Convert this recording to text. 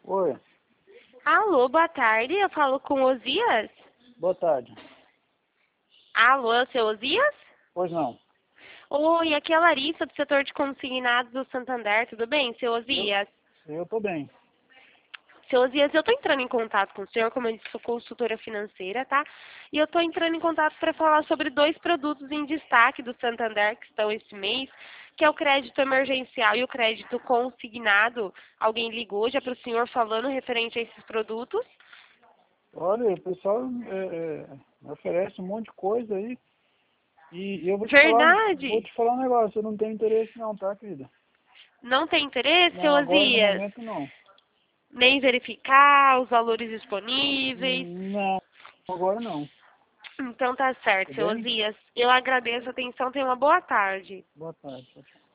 Oi, Alô, boa tarde. Eu falo com Osias? boa tarde. Alô, é o seu Osias? Pois não. Oi, aqui é a Larissa, do setor de consignados do Santander. Tudo bem, seu Eu, Osias? eu tô bem. Seu Osias, eu estou entrando em contato com o senhor, como eu disse, sou consultora financeira, tá? E eu estou entrando em contato para falar sobre dois produtos em destaque do Santander que estão esse mês, que é o crédito emergencial e o crédito consignado. Alguém ligou já para o senhor falando referente a esses produtos? Olha, o pessoal oferece um monte de coisa aí. E eu vou Verdade? te falar um negócio, eu não tenho interesse não, tá, querida? Não tem interesse, seu Não, agora no Osias? momento não. Nem verificar os valores disponíveis. Não, agora não. Então tá certo, Tudo seu bem? Osias. Eu agradeço a atenção. Tenha uma boa tarde. Boa tarde. Tchau, tchau.